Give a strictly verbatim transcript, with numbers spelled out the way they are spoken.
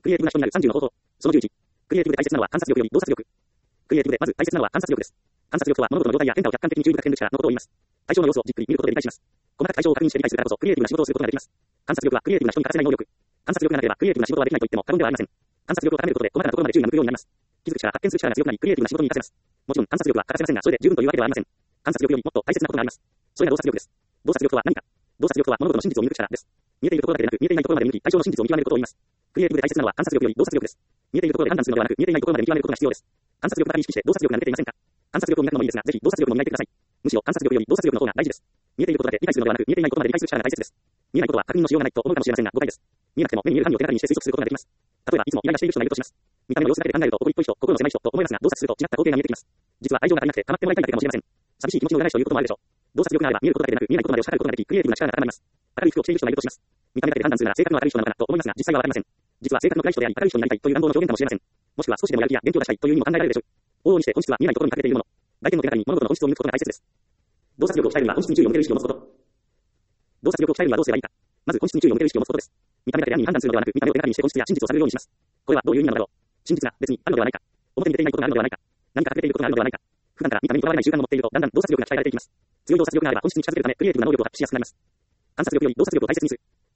クリエイティブな人になるさんじゅうの方法。そのじゅういち。クリエイティブで大切なのは観察力より洞察力。クリエイティブでまず大切なのは観察力です。観察力とは物事の状態や変化を客観的に注意深く見る力のことを言います。対象の様子をじっくり見ることで理解します。細かく対象を確認して理解するからこそクリエイティブな仕事をすることができます。観察力はクリエイティブな人に欠かせない能力。観察力がなければクリエイティブな仕事はできないと言っても過言ではありません。観察力を高めることで細かなところまで注意が向くようになります。気づく力、発見する力が強くなりクリエイティブな仕事に活かせます。もちろん観察力は欠かせませんがそれで十分というわけではありません。観察力よりもっと大切なことがあります。それが洞察力です。洞察力とは何か。洞察力とは物事の真実を見抜く力です。見えているところだけでなく見えていないところまで見抜き対象の真実を見極めることを言います。クリエイティブで大切なのは観察力より洞察力です。見えているところで判断するのではなく見えていないところまで見極めることが必要です。観察力を高く意識して洞察力が抜けていませんか。観察力を磨くのもいいですがぜひ洞察力も磨いてください。むしろ観察力より洞察力の方が大事です。見えていることだけ理解するのではなく見えていないところまで理解する力が大切です。見えないことは確認のしようがないと思うかもしれませんが誤解です。見えなくても目に見える範囲を手がかりにして推測することができます。例えばいつもイライラしている人がいるとします。見た目の様子だけで考えると怒りっぽい人、心の狭い人と思いますが洞察すると違った光景が見えてきます。実は愛情が足りなくて構ってもらいたいだけかもしれません。寂しい気持ちの裏返しということもあるでしょう。洞察力があれば見えることだけでなく見えないことまでを測ることができクリエイティブな力が高まります。明るい服を着ている人がいるとします。見た目だけで判断するなら性格の明るい人なのかなと思いますが実際はわかりません。実は性格の暗い人であり明るい人になりたいという願望の表現かもしれません。もしくは少しでもやる気や元気を出したいという意味も考えられるでしょう。往々にして本質は見えないところに隠れているもの。外見の手がかりに物事の本質を見抜くことが大切です。洞察力を鍛えるには本質に注意を向ける意識を持つこと。洞察力を鍛えるにはどうすればいいか。まず本質に注意を向ける意識を持つことです。見た目だけで暗に判断するのではなく見た目を手がかりにして本質や真実を探るようにします。これはどういう意味なのだろう。真実が別にあるのではないか。表に出ていないことがあるのではないか。何か隠れていることがあるのではないか。普段から見た目にとらわれない習慣を持っているとだんだん洞察力が鍛えられていきます。強い洞察力があれば本質に近づけるためクリエイティブな能力を発揮しやすくなります。観察力より洞察力を大切にする。